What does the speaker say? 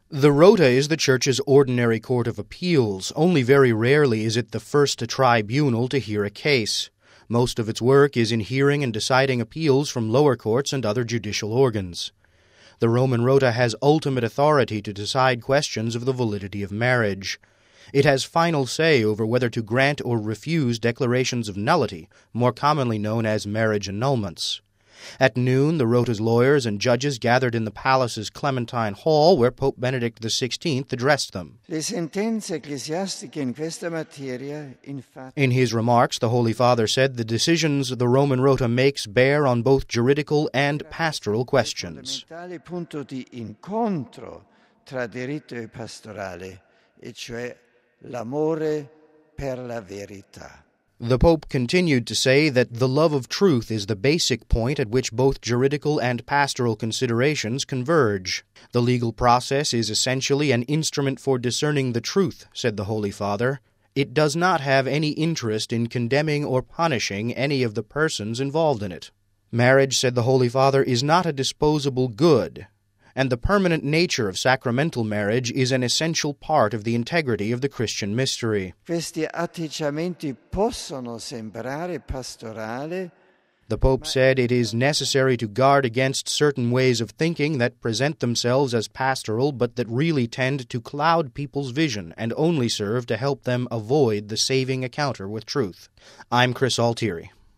The Rota is the Church's ordinary court of appeals. Only very rarely is it the first tribunal to hear a case. Most of its work is in hearing and deciding appeals from lower courts and other judicial organs. The Roman Rota has ultimate authority to decide questions of the validity of marriage. It has final say over whether to grant or refuse declarations of nullity, more commonly known as marriage annulments. At noon, the Rota's lawyers and judges gathered in the palace's Clementine Hall, where Pope Benedict XVI addressed them. In his remarks, the Holy Father said the decisions the Roman Rota makes bear on both juridical and pastoral questions. The Pope continued to say that the love of truth is the basic point at which both juridical and pastoral considerations converge. The legal process is essentially an instrument for discerning the truth, said the Holy Father. It does not have any interest in condemning or punishing any of the persons involved in it. Marriage, said the Holy Father, is not a disposable good, and the permanent nature of sacramental marriage is an essential part of the integrity of the Christian mystery. The Pope said it is necessary to guard against certain ways of thinking that present themselves as pastoral but that really tend to cloud people's vision and only serve to help them avoid the saving encounter with truth. I'm Chris Altieri.